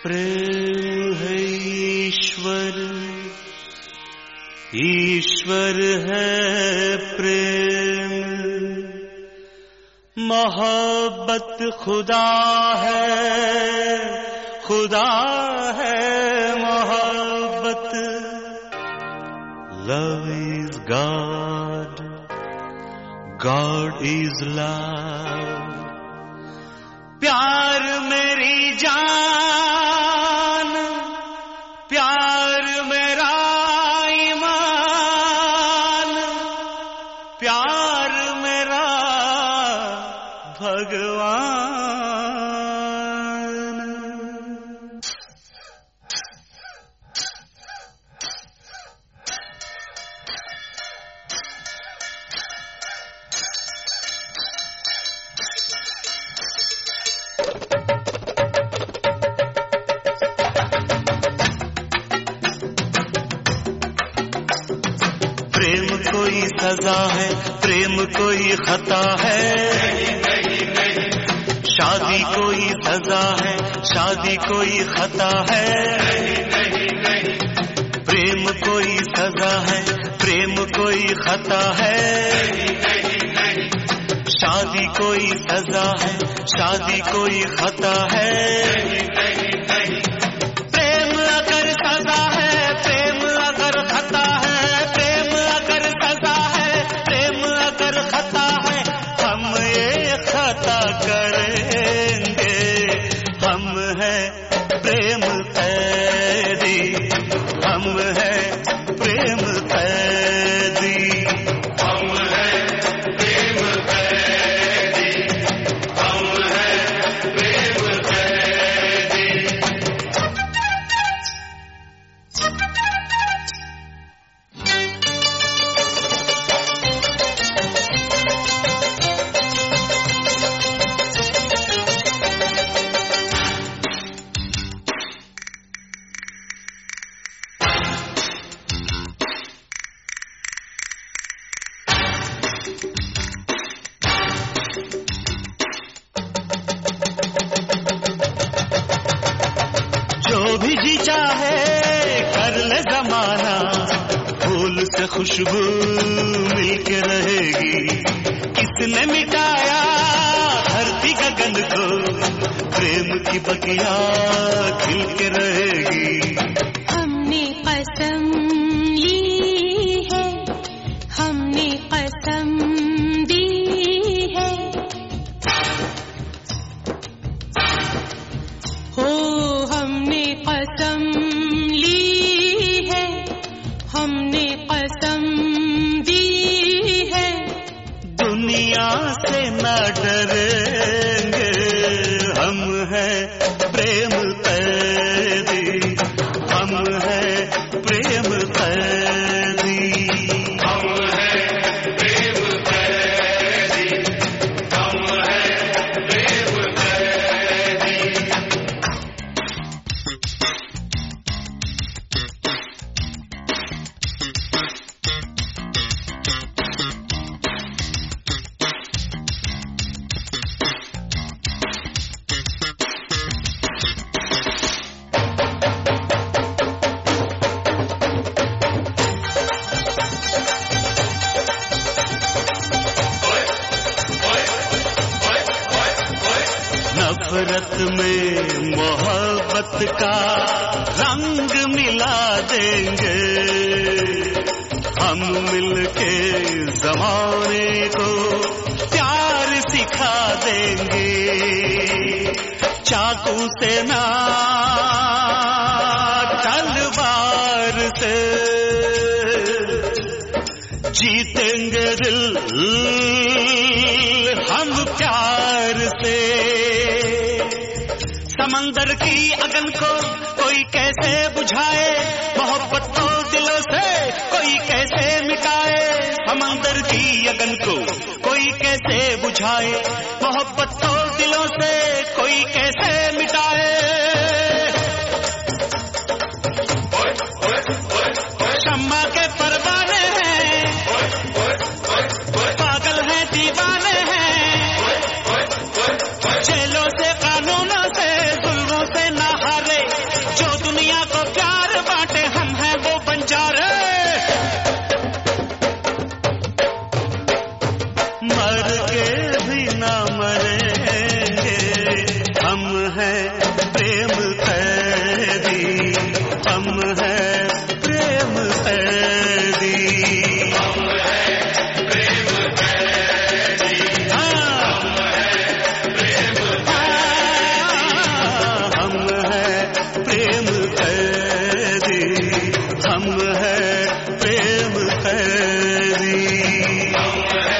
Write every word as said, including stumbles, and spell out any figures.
प्रेम है ईश्वर, ईश्वर है प्रेम, मोहब्बत खुदा है, खुदा है मोहब्बत। Love is God, God is love। प्यार मेरी जान, प्यार मेरा ईमान, प्यार मेरा भगवान। प्रेम कोई सजा है, प्रेम कोई खता है, शादी कोई सजा है, शादी कोई खता है। प्रेम कोई सजा है, प्रेम कोई खता है, शादी कोई सजा है, शादी कोई खता है। प्रेम अगर सजा है, प्रेम अगर खता है, प्रेम अगर सजा है, प्रेम अगर खता है, हम ये खता करेंगे। हम हैं प्रेम कैदी, हम हैं प्रेम कैदी, हम हैं प्रेम कैदी, हम हैं प्रेम कैदी। जो भी जी चाहे कर ले जमाना, फूल से खुशबू मिलके रहेगी। किसने मिटाया धरती गगन को, प्रेम की बगिया खिल के रहेगी। हमने कसम ली है, हमने कसम दी है, हो हमने कसम ली है, हमने कसम दी है। दुनिया से न डरेंगे, हम हैं प्रेम कैदी, हम हैं प्रेम कैदी, हम हैं प्रेम कैदी, हम हैं प्रेम कैदी। नफरत में मोहब्बत का रंग मिला देंगे, हम मिलके ज़माने को प्यार सिखा देंगे। चाकू से ना तलवार से जीतेंगे दिल हम प्यार से। समंदर की अगन को कोई कैसे बुझाए, मोहब्बत को दिलों से कोई कैसे मिटाए। समंदर की अगन को कोई कैसे बुझाए, मोहब्बत को दिलों से कोई कैसे मिटाए। शम्मा के परवाने हैं, पागल हैं दीवाने हैं, जेलों से कानूनों से जुल्मों से ना हारे, करेंगे। हम हैं प्रेम कैदी, हम हैं प्रेम कैदी, हम हैं प्रेम कैदी, हाँ हम हैं प्रेम कैदी, हम हैं प्रेम कैदी, हम हैं प्रेम कैदी।